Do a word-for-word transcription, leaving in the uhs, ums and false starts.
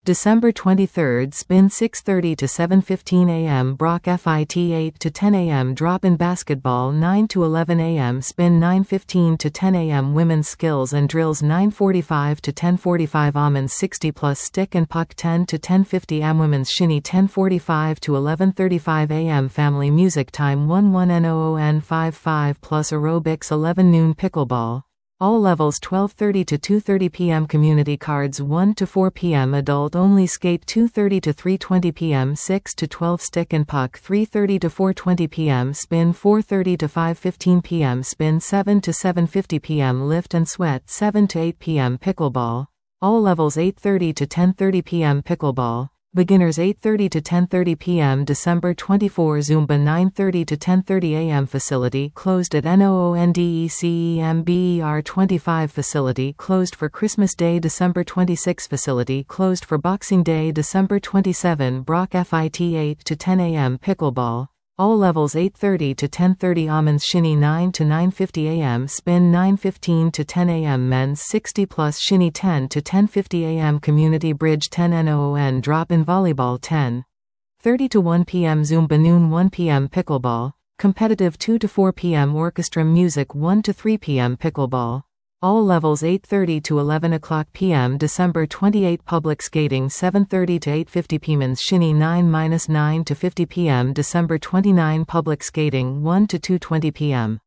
December twenty-third Spin six thirty to seven fifteen a m Brock Fit eight to ten a m Drop-in Basketball nine to eleven a m Spin nine fifteen to ten a m Women's Skills and Drills nine forty-five to ten forty-five Almonds sixty plus Stick and Puck ten to ten fifty a m Women's Shinny ten forty-five to eleven thirty-five a m Family Music Time one one noon fifty-five plus Aerobics eleven noon Pickleball all levels twelve thirty to two thirty p m Community Cards one to four p m Adult Only Skate two thirty to three twenty p m six to twelve Stick and Puck three thirty to four twenty p m Spin four thirty to five fifteen p m Spin seven to seven fifty p m Lift and Sweat seven to eight p m Pickleball all levels eight thirty to ten thirty p m Pickleball Beginners eight thirty to ten thirty p m December twenty-fourth Zumba nine thirty to ten thirty a m Facility closed at NOONDECEMBER twenty-five Facility closed for Christmas Day December twenty-sixth Facility closed for Boxing Day December twenty-seventh Brock Fit eight to ten a m Pickleball all levels eight thirty to ten thirty Almonds Shinny nine to nine fifty a m Spin nine fifteen to ten a m Men's sixty plus Shinny ten to ten fifty a m Community Bridge ten noon Drop-in Volleyball ten thirty to one p m Zumba noon one p m Pickleball Competitive two to four p m Orchestra Music one to three p m Pickleball all levels eight thirty to eleven o'clock p m December twenty-eighth Public Skating seven thirty to eight fifty p m Men's Shinny nine to nine to fifty p m December twenty-ninth Public Skating one to two twenty p m